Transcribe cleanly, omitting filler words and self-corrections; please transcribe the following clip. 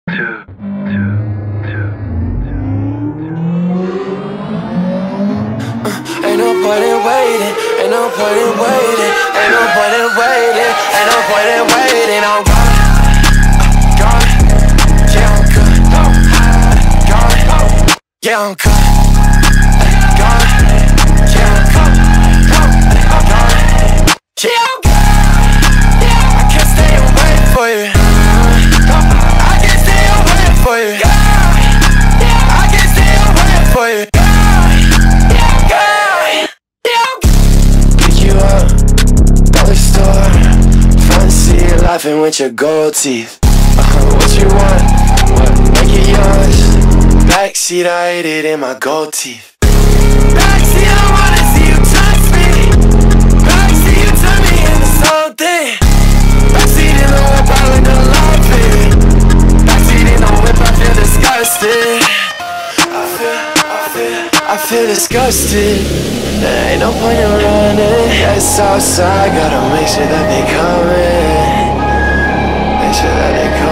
Ain't no point in waiting, ain't no point in waiting, ain't no point in waiting, ain't no point in waiting. I'm gone, yeah I'm good, gone, yeah I'm good, gone, yeah I'm good, gone, yeah I'm good, yeah I can't stay away for you, I can't stay away for you, I can't stay away for you. Laughing with your gold teeth. What you want? What? Make it yours. Backseat, I ate it in my gold teeth. Backseat, I wanna see you touch me. Backseat, you turn me into something. Backseat in the whip, I look alive. Backseat in the whip, I feel disgusted. I feel disgusted. There ain't no point in running. It's outside, gotta make sure that they coming. Make sure that they come.